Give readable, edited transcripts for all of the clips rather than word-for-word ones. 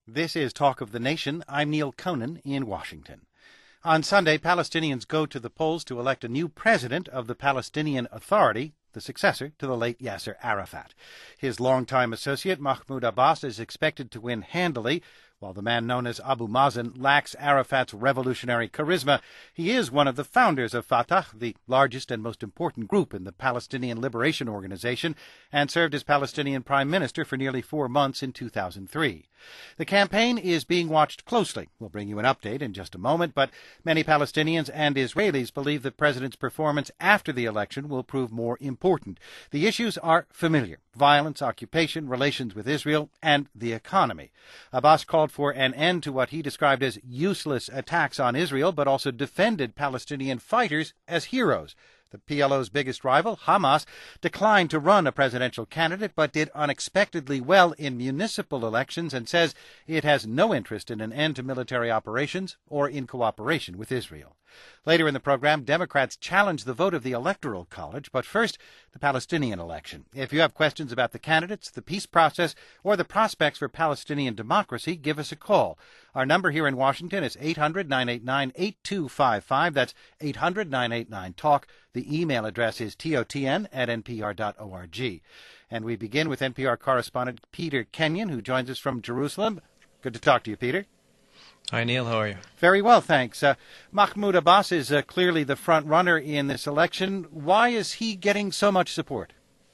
This is Talk of the Nation. I'm Neil Conan in Washington. On Sunday, Palestinians go to the polls to elect a new president of the Palestinian Authority, the successor to the late Yasser Arafat. His longtime associate, Mahmoud Abbas, is expected to win handily. While the man known as Abu Mazen lacks Arafat's revolutionary charisma, he is one of the founders of Fatah, the largest and most important group in the Palestinian Liberation Organization, and served as Palestinian Prime Minister for nearly 4 months in 2003. The campaign is being watched closely. We'll bring you an update in just a moment, but many Palestinians and Israelis believe the president's performance after the election will prove more important. The issues are familiar: violence, occupation, relations with Israel, and the economy. Abbas called for an end to what he described as useless attacks on Israel, but also defended Palestinian fighters as heroes. The PLO's biggest rival, Hamas, declined to run a presidential candidate, but did unexpectedly well in municipal elections and says it has no interest in an end to military operations or in cooperation with Israel. Later in the program, Democrats challenge the vote of the Electoral College, but first, the Palestinian election. If you have questions about the candidates, the peace process, or the prospects for Palestinian democracy, give us a call. Our number here in Washington is 800-989-8255. That's 800-989-TALK. The email address is totn@npr.org. And we begin with NPR correspondent Peter Kenyon, who joins us from Jerusalem. Good to talk to you, Peter. Hi, Neil. How are you? Very well, thanks. Mahmoud Abbas is clearly the front runner in this election. Why is he getting so much support?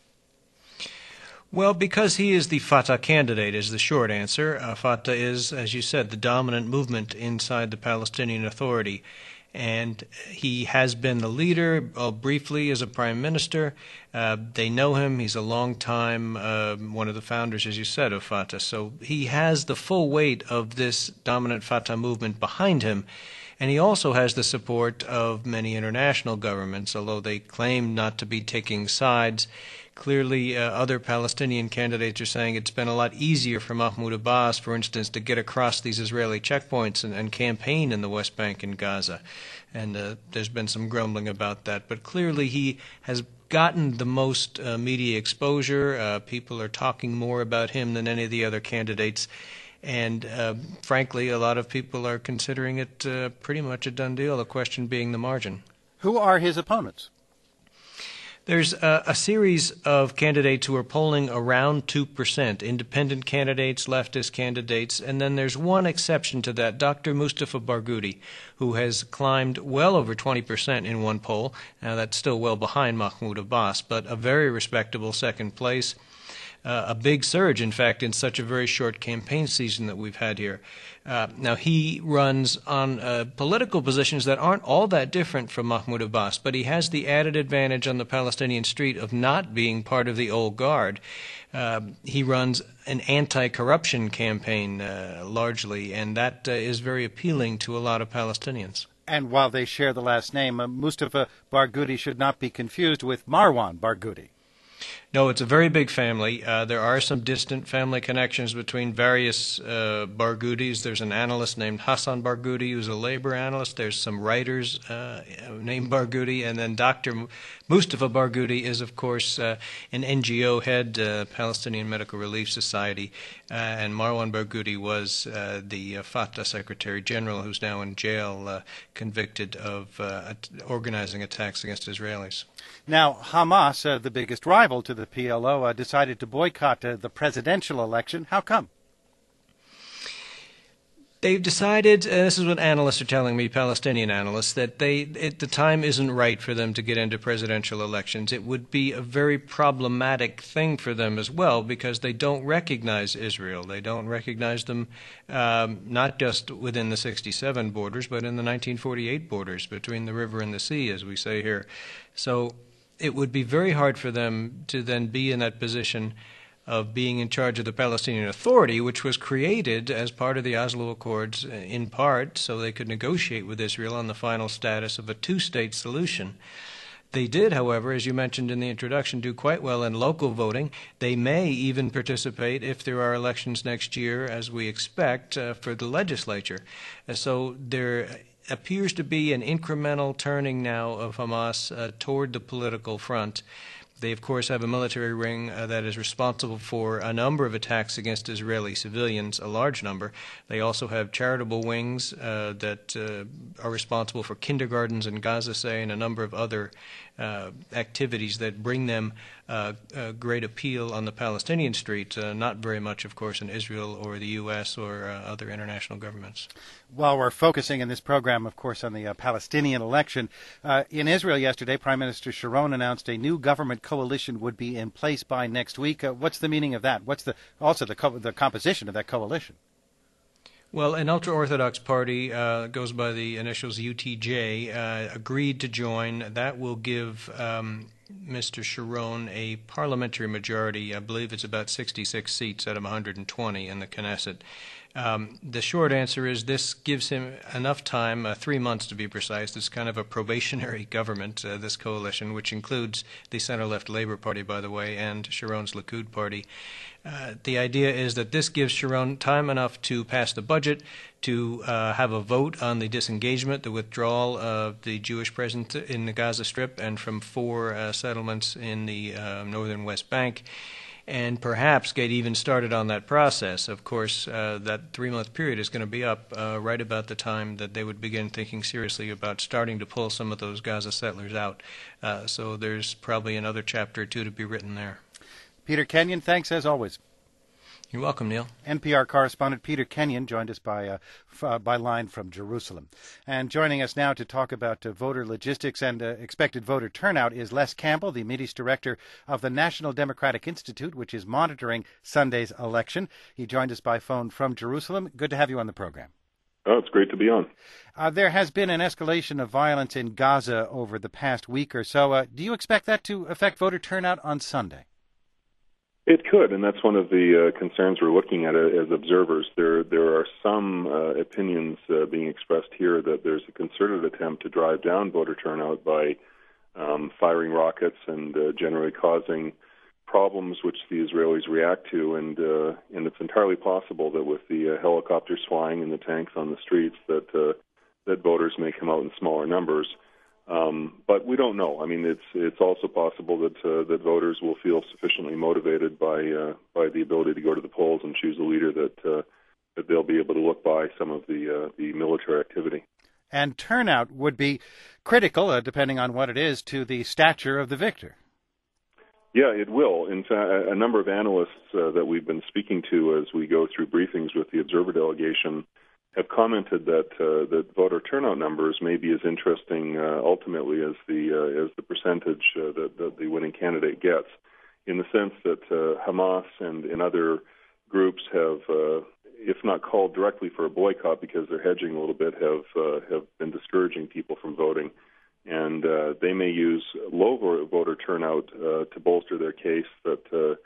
Well, because he is the Fatah candidate is the short answer. Fatah is, as you said, the dominant movement inside the Palestinian Authority. And he has been the leader, briefly as a prime minister. They know him. He's a long time, one of the founders, as you said, of Fatah. So he has the full weight of this dominant Fatah movement behind him. And he also has the support of many international governments, although they claim not to be taking sides. Clearly, other Palestinian candidates are saying it's been a lot easier for Mahmoud Abbas, for instance, to get across these Israeli checkpoints and campaign in the West Bank and Gaza. And there's been some grumbling about that. But clearly he has gotten the most media exposure. People are talking more about him than any of the other candidates. And frankly, a lot of people are considering it pretty much a done deal, the question being the margin. Who are his opponents? There's a series of candidates who are polling around 2%, independent candidates, leftist candidates, and then there's one exception to that, Dr. Mustafa Barghouti, who has climbed well over 20% in one poll. Now, that's still well behind Mahmoud Abbas, but a very respectable second place. A big surge, in fact, in such a very short campaign season that we've had here. Now, he runs on political positions that aren't all that different from Mahmoud Abbas, but he has the added advantage on the Palestinian street of not being part of the old guard. He runs an anti-corruption campaign largely, and that is very appealing to a lot of Palestinians. And while they share the last name, Mustafa Barghouti should not be confused with Marwan Barghouti. No, it's a very big family. There are some distant family connections between various Barghoutis. There's an analyst named Hassan Barghouti who's a labor analyst. There's some writers named Barghouti. And then Dr. Mustafa Barghouti is, of course, an NGO head, Palestinian Medical Relief Society. And Marwan Barghouti was the Fatah Secretary General who's now in jail, convicted of organizing attacks against Israelis. Now, Hamas, the biggest rival to the PLO, decided to boycott the presidential election. How come? They've decided, this is what analysts are telling me, Palestinian analysts, that the time isn't right for them to get into presidential elections. It would be a very problematic thing for them as well because they don't recognize Israel. They don't recognize them not just within the 67 borders, but in the 1948 borders between the river and the sea, as we say here. So it would be very hard for them to then be in that position of being in charge of the Palestinian Authority, which was created as part of the Oslo Accords in part so they could negotiate with Israel on the final status of a two-state solution. They did, however, as you mentioned in the introduction, do quite well in local voting. They may even participate if there are elections next year, as we expect, for the legislature. So there appears to be an incremental turning now of Hamas toward the political front. They, of course, have a military ring that is responsible for a number of attacks against Israeli civilians, a large number. They also have charitable wings that are responsible for kindergartens in Gaza, say, and a number of other activities that bring them great appeal on the Palestinian street, not very much, of course, in Israel or the U.S. or other international governments. While we're focusing in this program, of course, on the Palestinian election, in Israel yesterday, Prime Minister Sharon announced a new government coalition would be in place by next week. What's the meaning of that? What's the composition of that coalition? Well, an ultra-Orthodox party goes by the initials UTJ, agreed to join. That will give Mr. Sharon a parliamentary majority. I believe it's about 66 seats out of 120 in the Knesset. The short answer is this gives him enough time, 3 months to be precise. It's kind of a probationary government, this coalition, which includes the center-left Labour Party, by the way, and Sharon's Likud party. The idea is that this gives Sharon time enough to pass the budget, to have a vote on the disengagement, the withdrawal of the Jewish presence in the Gaza Strip and from 4 settlements in the northern West Bank, and perhaps get even started on that process. Of course, that 3-month period is going to be up right about the time that they would begin thinking seriously about starting to pull some of those Gaza settlers out. So there's probably another chapter or 2 to be written there. Peter Kenyon, thanks as always. You're welcome, Neil. NPR correspondent Peter Kenyon joined us by line from Jerusalem. And joining us now to talk about voter logistics and expected voter turnout is Les Campbell, the Mideast director of the National Democratic Institute, which is monitoring Sunday's election. He joined us by phone from Jerusalem. Good to have you on the program. Oh, it's great to be on. There has been an escalation of violence in Gaza over the past week or so. Do you expect that to affect voter turnout on Sunday? It could, and that's one of the concerns we're looking at as observers. There are some opinions being expressed here that there's a concerted attempt to drive down voter turnout by firing rockets and generally causing problems which the Israelis react to, and it's entirely possible that with the helicopters flying and the tanks on the streets that voters may come out in smaller numbers. But we don't know. I mean, it's also possible that voters will feel sufficiently motivated by the ability to go to the polls and choose a leader that they'll be able to look by some of the military activity. And turnout would be critical, depending on what it is, to the stature of the victor. Yeah, it will. In fact, a number of analysts that we've been speaking to as we go through briefings with the Observer delegation have commented that voter turnout numbers may be as interesting ultimately as the percentage that the winning candidate gets, in the sense that Hamas and other groups have, if not called directly for a boycott because they're hedging a little bit, have been discouraging people from voting, and they may use low voter turnout to bolster their case that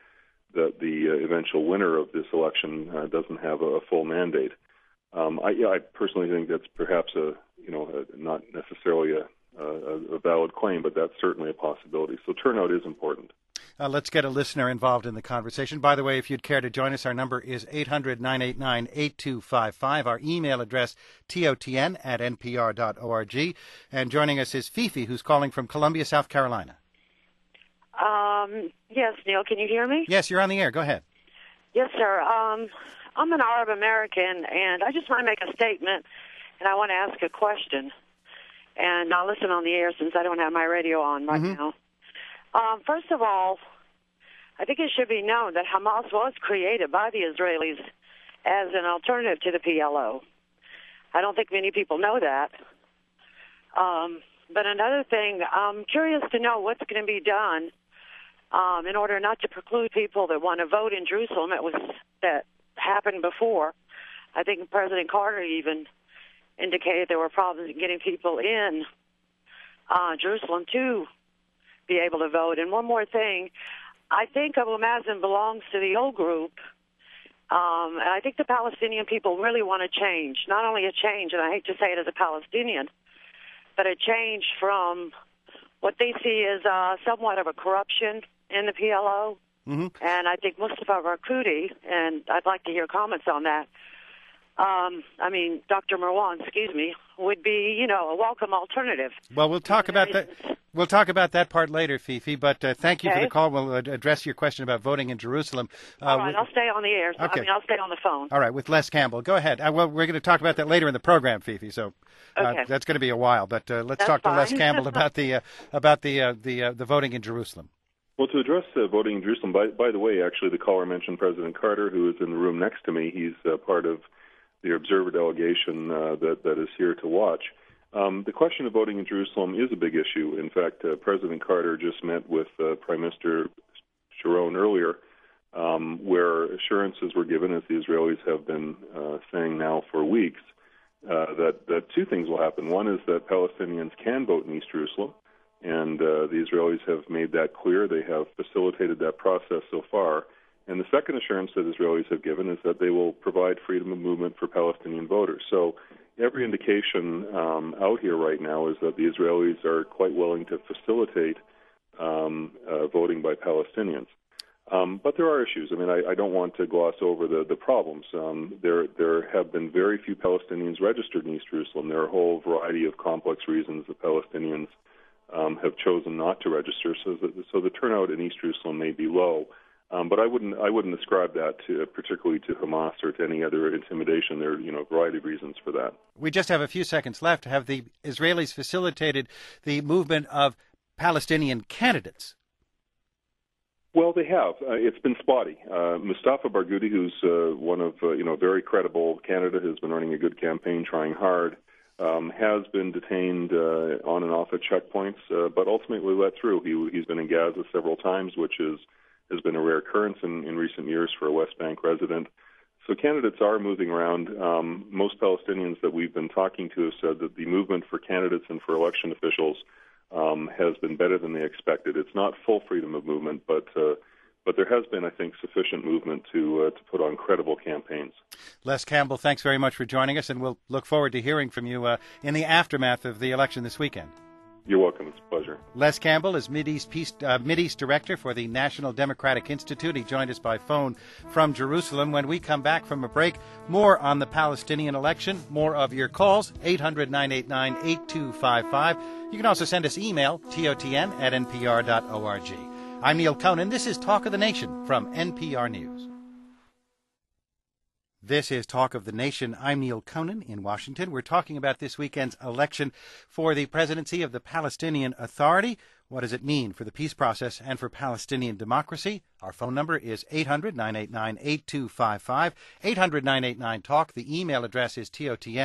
the eventual winner of this election doesn't have a full mandate. I personally think that's perhaps not necessarily a valid claim, but that's certainly a possibility. So turnout is important. Let's get a listener involved in the conversation. By the way, if you'd care to join us, our number is 800-989-8255. Our email address, totn@npr.org. And joining us is Fifi, who's calling from Columbia, South Carolina. Yes, Neil, can you hear me? Yes, you're on the air. Go ahead. Yes, sir. I'm an Arab American, and I just want to make a statement, and I want to ask a question. And I'll listen on the air since I don't have my radio on right now. First of all, I think it should be known that Hamas was created by the Israelis as an alternative to the PLO. I don't think many people know that. But another thing, I'm curious to know what's going to be done in order not to preclude people that want to vote in Jerusalem. That happened before. I think President Carter even indicated there were problems in getting people in Jerusalem to be able to vote. And one more thing, I think Abu Mazen belongs to the old group, and I think the Palestinian people really want to change. Not only a change, and I hate to say it as a Palestinian, but a change from what they see as somewhat of a corruption in the PLO. And I think Mustafa Barghouti, and I'd like to hear comments on that. Dr. Marwan, would be, a welcome alternative. Well, we'll talk about that. We'll talk about that part later, Fifi, but thank you for the Okay. call. We'll address your question about voting in Jerusalem. All right, I'll stay on the air. Okay. I'll stay on the phone. All right, with Les Campbell. Go ahead. Well, we're going to talk about that later in the program, Fifi, so Okay. that's going to be a while. But let's That's talk to Les fine. Campbell about the voting in Jerusalem. Well, to address voting in Jerusalem, by the way, actually, the caller mentioned President Carter, who is in the room next to me. He's part of the observer delegation that is here to watch. The question of voting in Jerusalem is a big issue. In fact, President Carter just met with Prime Minister Sharon earlier, where assurances were given, as the Israelis have been saying now for weeks, that two things will happen. One is that Palestinians can vote in East Jerusalem, and the Israelis have made that clear. They have facilitated that process so far. And the second assurance that Israelis have given is that they will provide freedom of movement for Palestinian voters. So every indication out here right now is that the Israelis are quite willing to facilitate voting by Palestinians. But there are issues. I mean, I don't want to gloss over the problems. There have been very few Palestinians registered in East Jerusalem. There are a whole variety of complex reasons that Palestinians have chosen not to register. So the turnout in East Jerusalem may be low. But I wouldn't ascribe that particularly to Hamas or to any other intimidation. There are a variety of reasons for that. We just have a few seconds left. Have the Israelis facilitated the movement of Palestinian candidates? Well, they have. It's been spotty. Mustafa Barghouti, who's one of a very credible candidate, has been running a good campaign, trying hard, has been detained on and off at checkpoints, but ultimately let through. He's been in Gaza several times, which has been a rare occurrence in recent years for a West Bank resident. So candidates are moving around. Most Palestinians that we've been talking to have said that the movement for candidates and for election officials has been better than they expected. It's not full freedom of movement, but there has been, I think, sufficient movement to put on credible campaigns. Les Campbell, thanks very much for joining us, and we'll look forward to hearing from you in the aftermath of the election this weekend. You're welcome. It's a pleasure. Les Campbell is Mideast Director for the National Democratic Institute. He joined us by phone from Jerusalem. When we come back from a break, more on the Palestinian election, more of your calls, 800-989-8255. You can also send us email, totn@npr.org. I'm Neil Conan. This is Talk of the Nation from NPR News. This is Talk of the Nation. I'm Neil Conan in Washington. We're talking about this weekend's election for the presidency of the Palestinian Authority. What does it mean for the peace process and for Palestinian democracy? Our phone number is 800-989-8255, 800-989-TALK. The email address is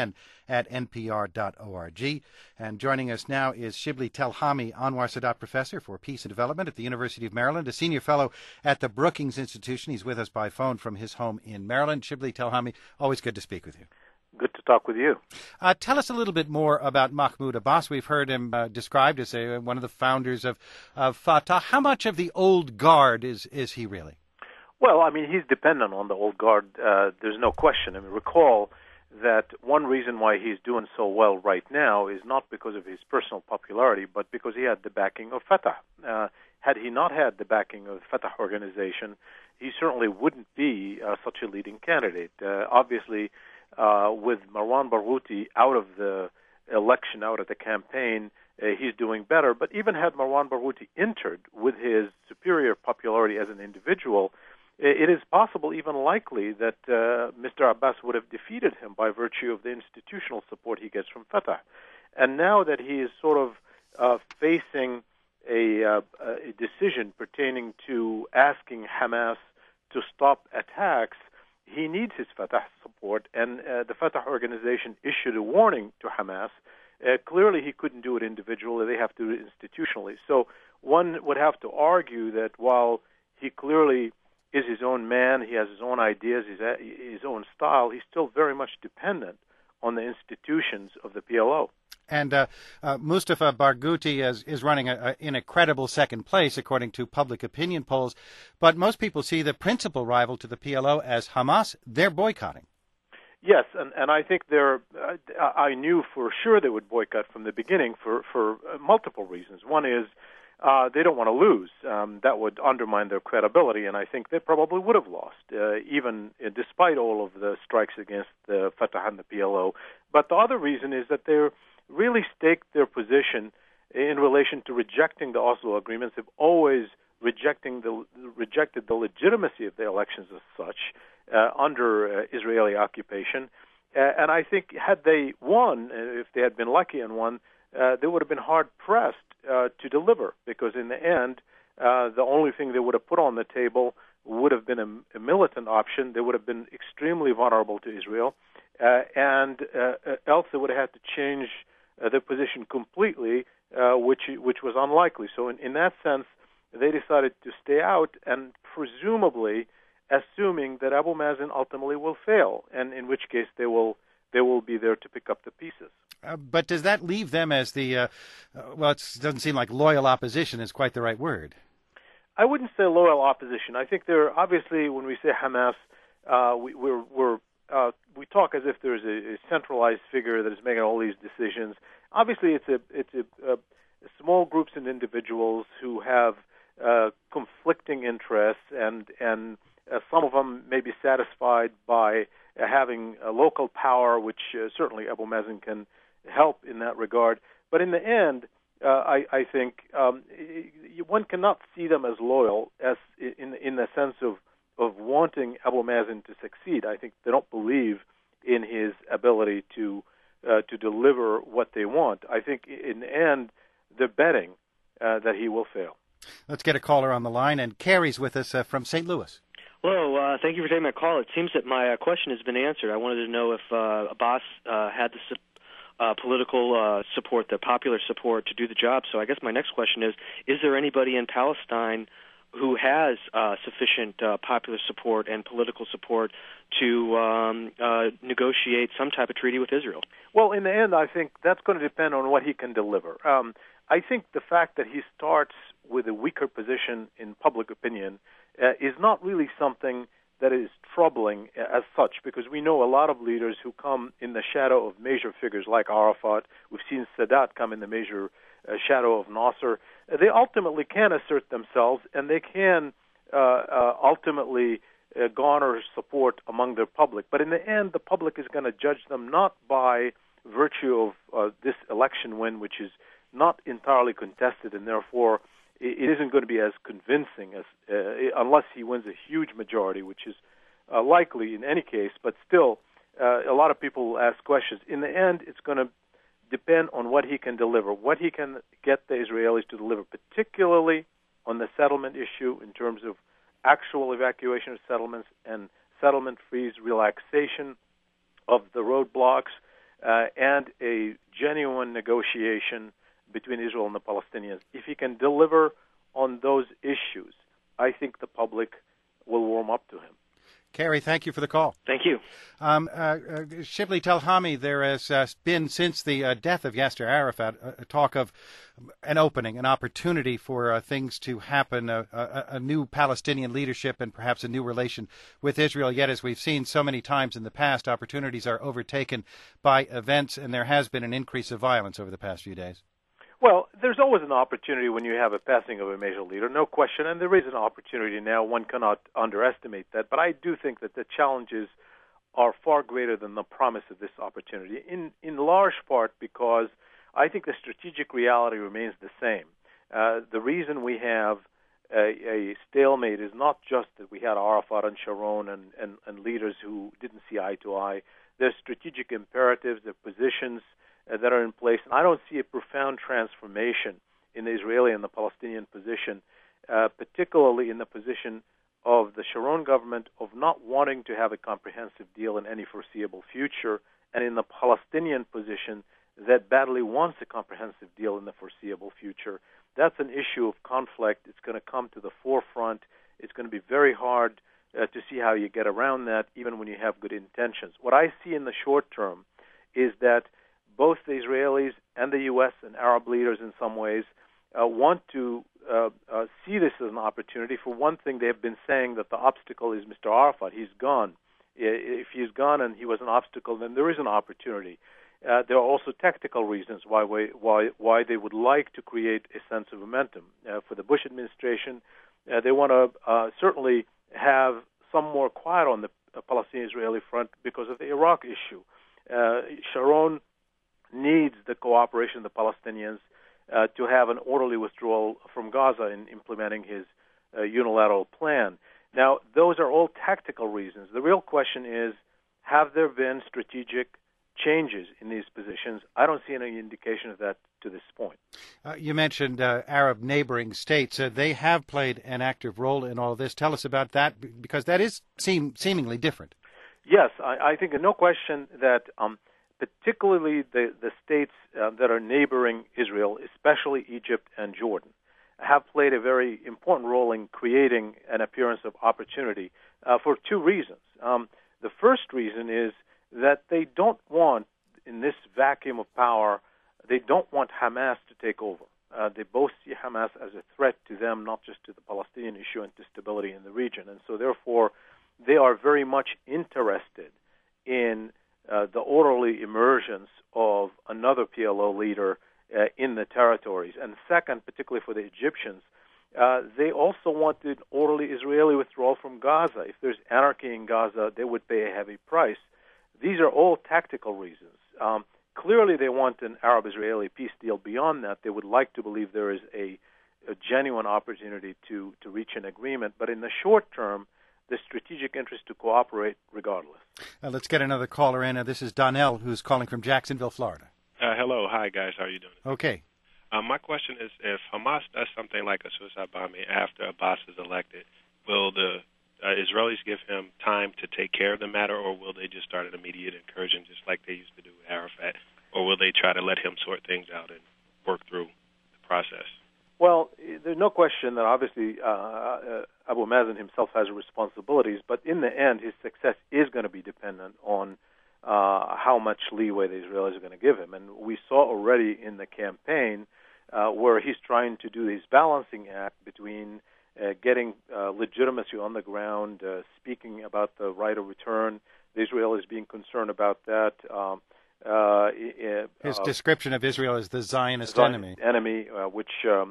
totn@npr.org. And joining us now is Shibli Telhami, Anwar Sadat Professor for Peace and Development at the University of Maryland, a senior fellow at the Brookings Institution. He's with us by phone from his home in Maryland. Shibli Telhami, always good to speak with you. Good to talk with you. Tell us a little bit more about Mahmoud Abbas. We've heard him described as one of the founders of Fatah. How much of the old guard is he really? Well, I mean, he's dependent on the old guard. There's no question. I mean, recall that one reason why he's doing so well right now is not because of his personal popularity, but because he had the backing of Fatah. Had he not had the backing of the Fatah organization, he certainly wouldn't be such a leading candidate. Obviously, with Marwan Barghouti out of the election, out of the campaign, he's doing better. But even had Marwan Barghouti entered with his superior popularity as an individual, it is possible, even likely, that Mr. Abbas would have defeated him by virtue of the institutional support he gets from Fatah. And now that he is sort of facing a decision pertaining to asking Hamas to stop attacks, he needs his Fatah support, and the Fatah organization issued a warning to Hamas. Clearly, he couldn't do it individually. They have to do it institutionally. So one would have to argue that while he clearly is his own man, he has his own ideas, his own style, he's still very much dependent on the institutions of the PLO. And Mustafa Barghouti is running in a credible second place, according to public opinion polls. But most people see the principal rival to the PLO as Hamas. They're boycotting. Yes, and I think I knew for sure they would boycott from the beginning for multiple reasons. One is they don't want to lose. That would undermine their credibility, and I think they probably would have lost, even despite all of the strikes against the Fatah and the PLO. But the other reason is that they're really staked their position in relation to rejecting the Oslo agreements, have always rejected the legitimacy of the elections as such under Israeli occupation. And I think had they won, if they had been lucky and won, they would have been hard-pressed to deliver, because in the end, the only thing they would have put on the table would have been a militant option. They would have been extremely vulnerable to Israel, and else they would have had to change their position completely, which was unlikely. So in that sense, they decided to stay out, and presumably assuming that Abu Mazen ultimately will fail, and in which case they will be there to pick up the pieces. But does that leave them as the, well, it doesn't seem like loyal opposition is quite the right word. I wouldn't say loyal opposition. I think they're, obviously, when we say Hamas, we talk as if there's a centralized figure that is making all these decisions. Obviously, it's a small groups and individuals who have conflicting interests, and some of them may be satisfied by having a local power, which certainly Abu Mazen can help in that regard. But in the end, I think one cannot see them as loyal, as in the sense of wanting Abu Mazen to succeed. I think they don't believe in his ability to deliver what they want. I think in the end, they're betting that he will fail. Let's get a caller on the line, and Carrie's with us from St. Louis. Hello, thank you for taking my call. It seems that my question has been answered. I wanted to know if Abbas had the political support, the popular support to do the job. So I guess my next question is there anybody in Palestine who has sufficient popular support and political support to negotiate some type of treaty with Israel? Well, in the end, I think that's going to depend on what he can deliver. I think the fact that he starts with a weaker position in public opinion is not really something that is troubling as such, because we know a lot of leaders who come in the shadow of major figures like Arafat. We've seen Sadat come in the major shadow of Nasser. They ultimately can assert themselves, and they can ultimately garner support among their public. But in the end, the public is going to judge them not by virtue of this election win, which is not entirely contested, and therefore it isn't going to be as convincing as unless he wins a huge majority, which is likely in any case. But still, a lot of people ask questions. In the end, it's going to depend on what he can deliver, what he can get the Israelis to deliver, particularly on the settlement issue in terms of actual evacuation of settlements and settlement freeze, relaxation of the roadblocks, and a genuine negotiation between Israel and the Palestinians. If he can deliver on those issues, I think the public will warm up to him. Carrie, thank you for the call. Thank you. Shibli Telhami, there has been, since the death of Yasser Arafat, a talk of an opening, an opportunity for things to happen, a new Palestinian leadership and perhaps a new relation with Israel. Yet, as we've seen so many times in the past, opportunities are overtaken by events, and there has been an increase of violence over the past few days. Well, there's always an opportunity when you have a passing of a major leader, no question, and there is an opportunity now. One cannot underestimate that. But I do think that the challenges are far greater than the promise of this opportunity, in large part because I think the strategic reality remains the same. The reason we have a stalemate is not just that we had Arafat and Sharon and leaders who didn't see eye to eye. There's strategic imperatives, there are positions that are in place. And I don't see a profound transformation in the Israeli and the Palestinian position, particularly in the position of the Sharon government of not wanting to have a comprehensive deal in any foreseeable future, and in the Palestinian position that badly wants a comprehensive deal in the foreseeable future. That's an issue of conflict. It's going to come to the forefront. It's going to be very hard to see how you get around that, even when you have good intentions. What I see in the short term is that both the Israelis and the U.S. and Arab leaders in some ways want to see this as an opportunity. For one thing, they have been saying that the obstacle is Mr. Arafat. He's gone. If he's gone and he was an obstacle, then there is an opportunity. There are also tactical reasons why they would like to create a sense of momentum. For the Bush administration, they want to certainly have some more quiet on the Palestinian-Israeli front because of the Iraq issue. Sharon needs the cooperation of the Palestinians to have an orderly withdrawal from Gaza in implementing his unilateral plan. Now, those are all tactical reasons. The real question is, have there been strategic changes in these positions? I don't see any indication of that to this point. You mentioned Arab neighboring states. They have played an active role in all of this. Tell us about that, because that is seemingly different. Yes, I think no question that particularly the states that are neighboring Israel, especially Egypt and Jordan, have played a very important role in creating an appearance of opportunity for two reasons. The first reason is that they don't want, in this vacuum of power, they don't want Hamas to take over. They both see Hamas as a threat to them, not just to the Palestinian issue and to stability in the region. And so, therefore, they are very much interested in the orderly emergence of another PLO leader in the territories. And second, particularly for the Egyptians, they also want an orderly Israeli withdrawal from Gaza. If there's anarchy in Gaza, they would pay a heavy price. These are all tactical reasons. Clearly, they want an Arab-Israeli peace deal. Beyond that, they would like to believe there is a genuine opportunity to reach an agreement. But in the short term, the strategic interest to cooperate regardless. Let's get another caller in. This is Donnell, who's calling from Jacksonville, Florida. Hello. Hi, guys. How are you doing? Okay. My question is, if Hamas does something like a suicide bombing after Abbas is elected, will the Israelis give him time to take care of the matter, or will they just start an immediate incursion just like they used to do with Arafat, or will they try to let him sort things out and work through the process? Well, there's no question that obviously Abu Mazen himself has responsibilities, but in the end, his success is going to be dependent on how much leeway the Israelis are going to give him. And we saw already in the campaign where he's trying to do this balancing act between getting legitimacy on the ground, speaking about the right of return. The Israelis being concerned about that. His description of Israel as the Zionist enemy, which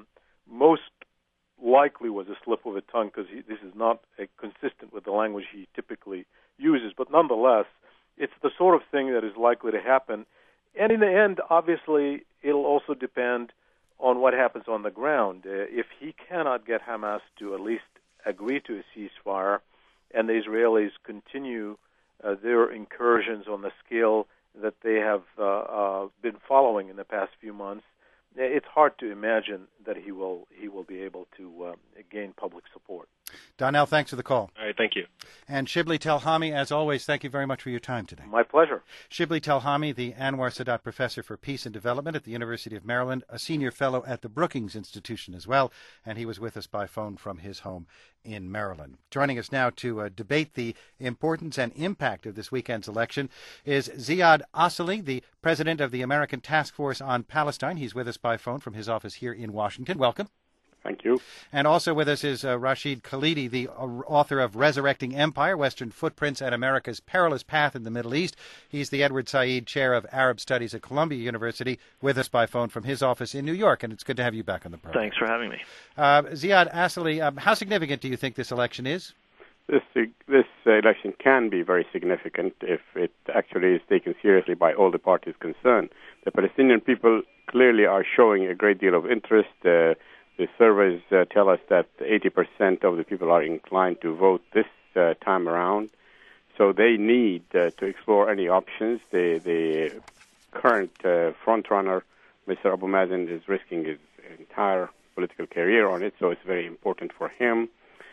most likely was a slip of the tongue, because this is not consistent with the language he typically uses. But nonetheless, it's the sort of thing that is likely to happen. And in the end, obviously, it'll also depend on what happens on the ground. If he cannot get Hamas to at least agree to a ceasefire, and the Israelis continue their incursions on the scale that they have been following in the past few months, it's hard to imagine that he will be able to gain public support. Donnell, thanks for the call. All right, thank you. And Shibli Telhami, as always, thank you very much for your time today. My pleasure. Shibli Telhami, the Anwar Sadat Professor for Peace and Development at the University of Maryland, a senior fellow at the Brookings Institution as well, and he was with us by phone from his home in Maryland. Joining us now to debate the importance and impact of this weekend's election is Ziad Asali, the president of the American Task Force on Palestine. He's with us by phone from his office here in Washington. Welcome. Thank you. And also with us is Rashid Khalidi, the author of Resurrecting Empire, Western Footprints and America's Perilous Path in the Middle East. He's the Edward Said Chair of Arab Studies at Columbia University, with us by phone from his office in New York. And it's good to have you back on the program. Thanks for having me. Ziad Asali, how significant do you think this election is? This election can be very significant if it actually is taken seriously by all the parties concerned. The Palestinian people clearly are showing a great deal of interest. The surveys tell us that 80% of the people are inclined to vote this time around. So they need to explore any options. The current frontrunner, Mr. Abu Mazen, is risking his entire political career on it, so it's very important for him.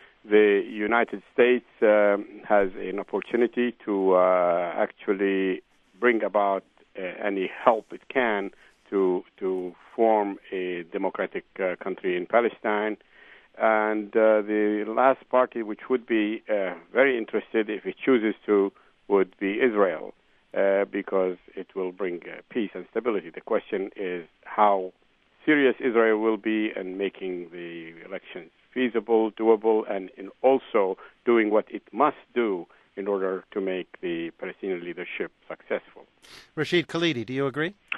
The United States has an opportunity to actually bring about any help it can to form a democratic country in Palestine. And the last party which would be very interested, if it chooses to, would be Israel, because it will bring peace and stability. The question is how serious Israel will be in making the elections feasible, doable, and in also doing what it must do in order to make the Palestinian leadership successful. Rashid Khalidi, do you agree?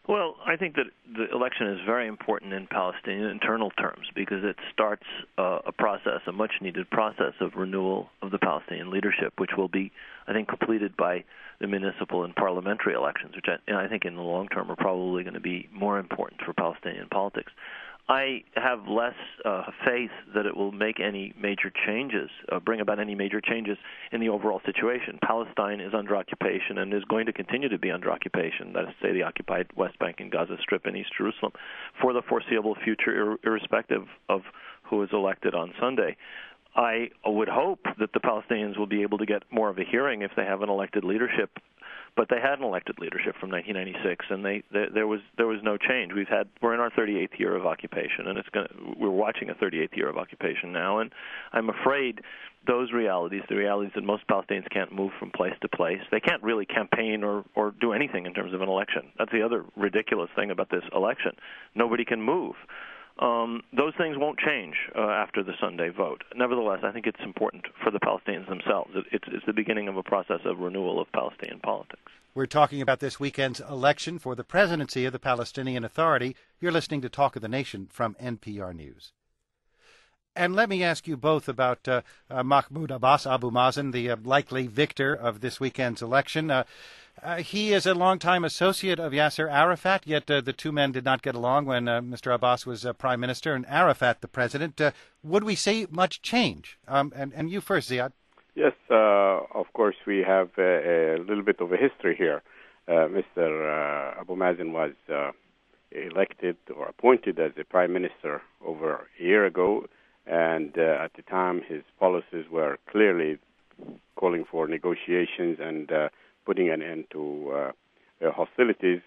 Well, I think that the election is very important in Palestinian internal terms because it starts a process, a much-needed process of renewal of the Palestinian leadership, which will be, I think, completed by the municipal and parliamentary elections, which I think in the long term are probably going to be more important for Palestinian politics. I have less faith that it will make any major changes, bring about any major changes in the overall situation. Palestine is under occupation and is going to continue to be under occupation, that is to say the occupied West Bank and Gaza Strip and East Jerusalem, for the foreseeable future, irrespective of who is elected on Sunday. I would hope that the Palestinians will be able to get more of a hearing if they have an elected leadership. But they had an elected leadership from 1996, and there was no change. We're in our 38th year of occupation, and we're watching a 38th year of occupation now. And I'm afraid those realities, the realities that most Palestinians can't move from place to place, they can't really campaign or do anything in terms of an election. That's the other ridiculous thing about this election. Nobody can move. Those things won't change after the Sunday vote. Nevertheless, I think it's important for the Palestinians themselves. It's the beginning of a process of renewal of Palestinian politics. We're talking about this weekend's election for the presidency of the Palestinian Authority. You're listening to Talk of the Nation from NPR News. And let me ask you both about Mahmoud Abbas, Abu Mazen, the likely victor of this weekend's election. He is a longtime associate of Yasser Arafat, yet the two men did not get along when Mr. Abbas was prime minister and Arafat the president. Would we see much change? And you first, Ziad. Yes, of course, we have a little bit of a history here. Mr. Abu Mazen was elected or appointed as a prime minister over a year ago, and at the time his policies were clearly calling for negotiations and putting an end to hostilities.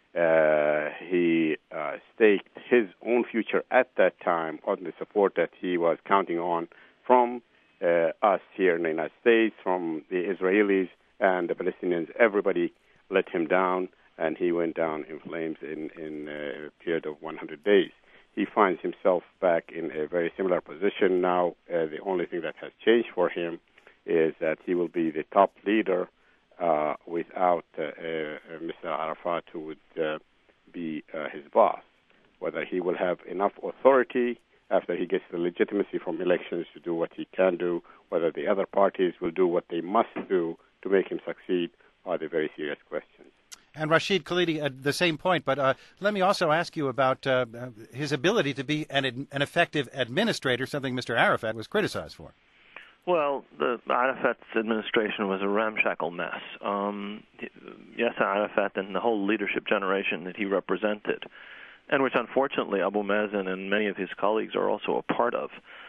He staked his own future at that time on the support that he was counting on from us here in the United States, from the Israelis and the Palestinians. Everybody let him down, and he went down in flames in a period of 100 days. He finds himself back in a very similar position now. The only thing that has changed for him is that he will be the top leader without Mr. Arafat, who would be his boss. Whether he will have enough authority after he gets the legitimacy from elections to do what he can do, whether the other parties will do what they must do to make him succeed, are the very serious questions. And Rashid Khalidi, at the same point, but let me also ask you about his ability to be an effective administrator, something Mr. Arafat was criticized for. Well, the Arafat's administration was a ramshackle mess. Yasser Arafat and the whole leadership generation that he represented, and which unfortunately Abu Mazen and many of his colleagues are also a part of,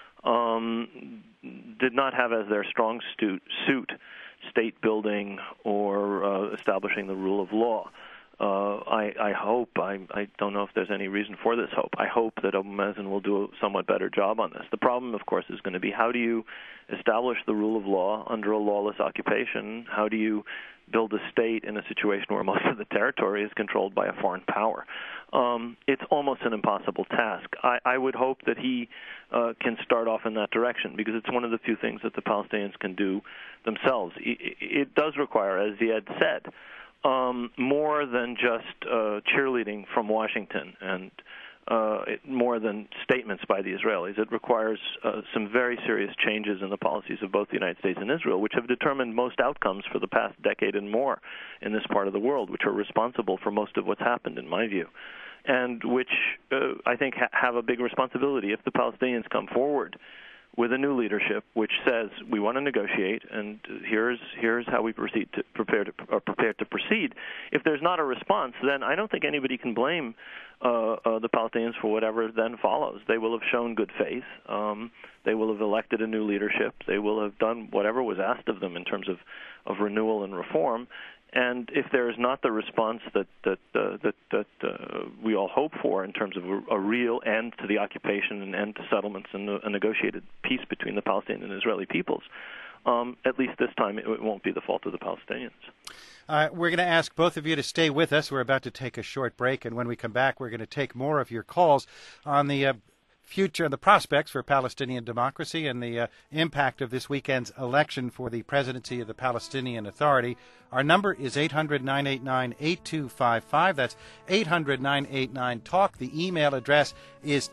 did not have as their strong suit state building or establishing the rule of law. I hope, I don't know if there's any reason for this hope, I hope that Abu Mazen will do a somewhat better job on this. The problem, of course, is going to be how do you establish the rule of law under a lawless occupation? How do you build a state in a situation where most of the territory is controlled by a foreign power? It's almost an impossible task. I would hope that he can start off in that direction, because it's one of the few things that the Palestinians can do themselves. It does require, as Ziad said, more than just cheerleading from Washington and more than statements by the Israelis. It requires some very serious changes in the policies of both the United States and Israel, which have determined most outcomes for the past decade and more in this part of the world, which are responsible for most of what's happened, in my view, and which I think have a big responsibility. If the Palestinians come forward with a new leadership which says we want to negotiate, and here's how we prepare to proceed. If there's not a response, then I don't think anybody can blame the Palestinians for whatever then follows. They will have shown good faith. They will have elected a new leadership. They will have done whatever was asked of them in terms of renewal and reform. And if there is not the response that we all hope for in terms of a real end to the occupation and end to settlements and a negotiated peace between the Palestinian and Israeli peoples, at least this time it won't be the fault of the Palestinians. We're going to ask both of you to stay with us. We're about to take a short break, and when we come back, we're going to take more of your calls on the future, the prospects for Palestinian democracy and the impact of this weekend's election for the presidency of the Palestinian Authority. Our number is 800-989-8255. That's 800-989-TALK. The email address is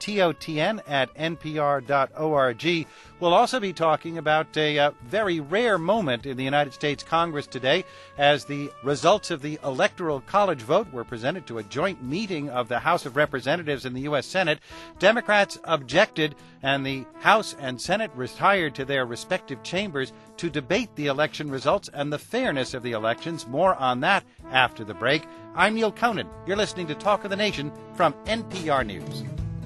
totn@npr.org. We'll also be talking about a very rare moment in the United States Congress today as the results of the Electoral College vote were presented to a joint meeting of the House of Representatives and the U.S. Senate. Democrats objected, and the House and Senate retired to their respective chambers to debate the election results and the fairness of the elections. More on that after the break. I'm Neil Conan. You're listening to Talk of the Nation from NPR News.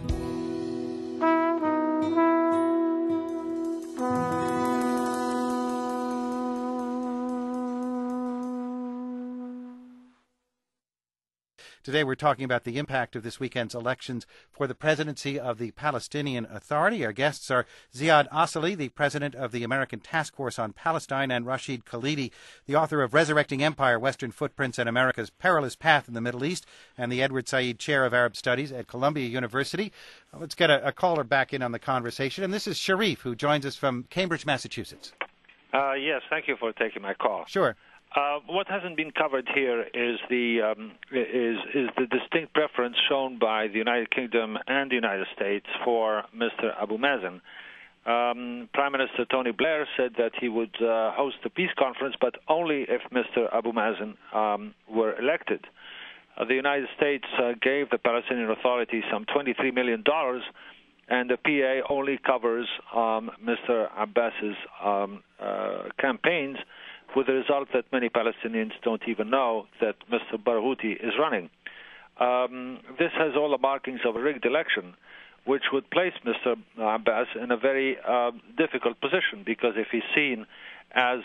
Today we're talking about the impact of this weekend's elections for the presidency of the Palestinian Authority. Our guests are Ziad Asali, the president of the American Task Force on Palestine, and Rashid Khalidi, the author of Resurrecting Empire, Western Footprints and America's Perilous Path in the Middle East, and the Edward Said Chair of Arab Studies at Columbia University. Let's get a caller back in on the conversation, and this is Sharif, who joins us from Cambridge, Massachusetts. Yes, thank you for taking my call. Sure. What hasn't been covered here is the distinct preference shown by the United Kingdom and the United States for Mr. Abu Mazen. Prime Minister Tony Blair said that he would host a peace conference, but only if Mr. Abu Mazen were elected. The United States gave the Palestinian Authority some $23 million, and the PA only covers Mr. Abbas's campaigns, with the result that many Palestinians don't even know that Mr. Barghouti is running. This has all the markings of a rigged election, which would place Mr. Abbas in a very difficult position, because if he's seen as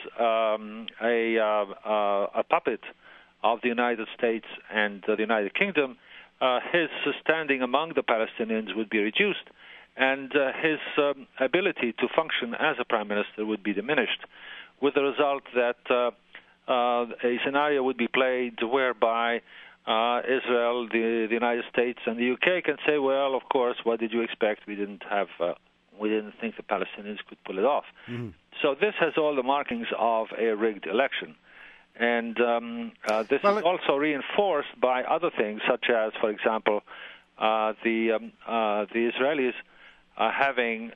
a puppet of the United States and the United Kingdom, his standing among the Palestinians would be reduced, and his ability to function as a prime minister would be diminished, with the result that a scenario would be played whereby Israel, the United States, and the UK can say, well, of course, what did you expect? We didn't think the Palestinians could pull it off. Mm-hmm. So this has all the markings of a rigged election. And this is also reinforced by other things, such as, for example, the Israelis having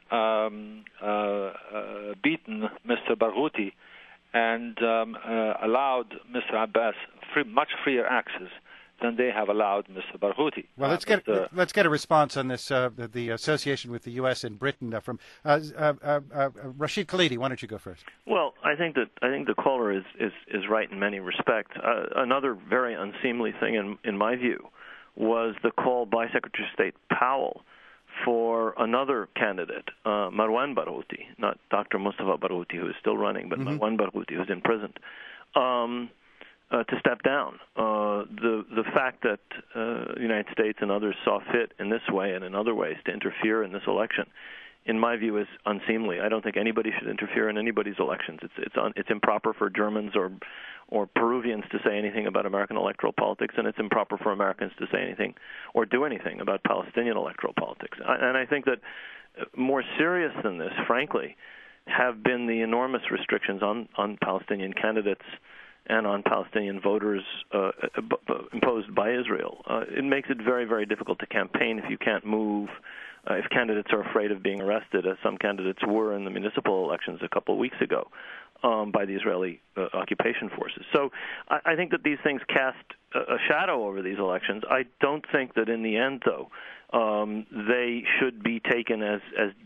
beaten Mr. Barghouti and allowed Mr. Abbas much freer access than they have allowed Mr. Barghouti. Well, let's get a response on this. The association with the U.S. and Britain from Rashid Khalidi. Why don't you go first? Well, I think the caller is right in many respects. Another very unseemly thing, in my view, was the call by Secretary of State Powell for another candidate, Marwan Barghouti, not Dr. Mustafa Barghouti, who is still running, but Marwan Barghouti, who's in prison, to step down. The fact that the United States and others saw fit in this way and in other ways to interfere in this election, in my view, is unseemly. I don't think anybody should interfere in anybody's elections. It's improper for Germans or Peruvians to say anything about American electoral politics, and it's improper for Americans to say anything or do anything about Palestinian electoral politics. And I think that more serious than this, frankly, have been the enormous restrictions on Palestinian candidates and on Palestinian voters imposed by Israel. It makes it very, very difficult to campaign if you can't move, if candidates are afraid of being arrested, as some candidates were in the municipal elections a couple of weeks ago by the Israeli occupation forces. So I think that these things cast a shadow over these elections. I don't think that in the end, though, they should be taken as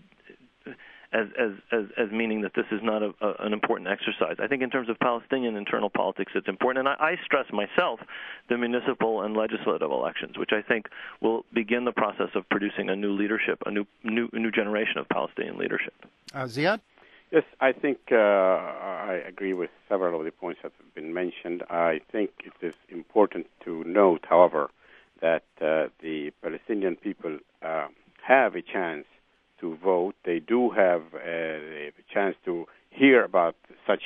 meaning that this is not an important exercise. I think in terms of Palestinian internal politics, it's important. And I stress myself the municipal and legislative elections, which I think will begin the process of producing a new leadership, a new generation of Palestinian leadership. Ziad? Yes, I think I agree with several of the points that have been mentioned. I think it is important to note, however, that the Palestinian people have a chance to vote. They do have a chance to hear about such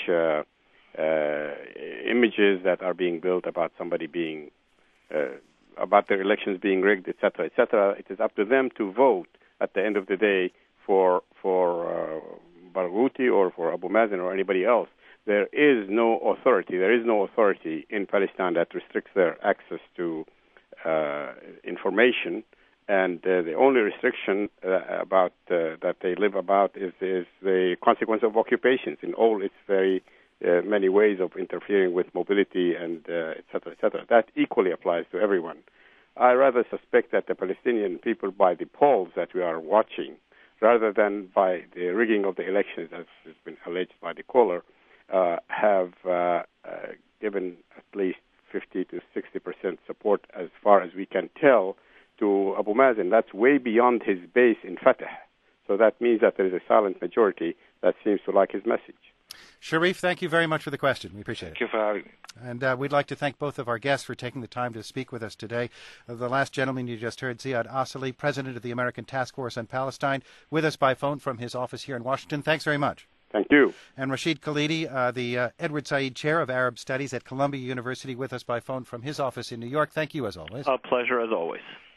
images that are being built about somebody about their elections being rigged, etc., etc. It is up to them to vote at the end of the day for Barghouti or for Abu Mazen or anybody else. There is no authority. There is no authority in Palestine that restricts their access to information. And the only restriction about that they live about is the consequence of occupations in all its very many ways of interfering with mobility and et cetera, et cetera. That equally applies to everyone. I rather suspect that the Palestinian people, by the polls that we are watching, rather than by the rigging of the elections, as has been alleged by the caller, have given at least 50 to 60% support, as far as we can tell, to Abu Mazen. That's way beyond his base in Fatah. So that means that there is a silent majority that seems to like his message. Sharif, thank you very much for the question. We appreciate it. Thank you for having me. And we'd like to thank both of our guests for taking the time to speak with us today. The last gentleman you just heard, Ziad Asali, president of the American Task Force on Palestine, with us by phone from his office here in Washington. Thanks very much. Thank you. And Rashid Khalidi, the Edward Said Chair of Arab Studies at Columbia University, with us by phone from his office in New York. Thank you, as always. A pleasure, as always.